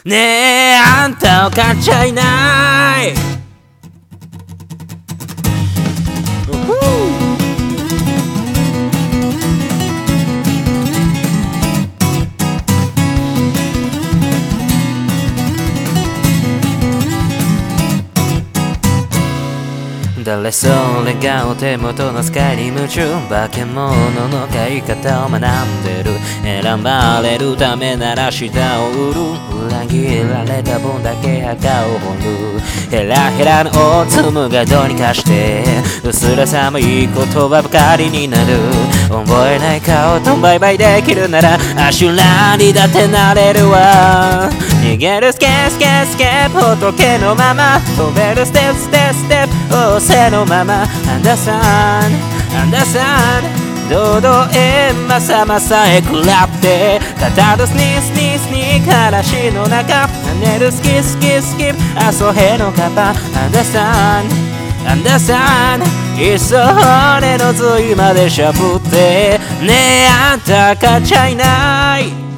ねえあんたを買っちゃいない誰それがお手元のスカイに夢中化け物の買い方を学んでる選ばれるためなら舌を売る裏切られた分だけ墓を掘るヘラヘラのオーツムがどうにかしてうすら寒い言葉ばかりになる覚えない顔とバイバイできるならアシュラにだってなれるわ逃げるスケスケスケ仏のまま飛べるステップステップステップ仰せのままアンダーサン堂々まさまさへ食らって語るスニースニースニー嵐の中跳ねるスキスキスキアソヘのカパアンダーサンいっそ骨の髄までしゃぶってねえあんた買っちゃいない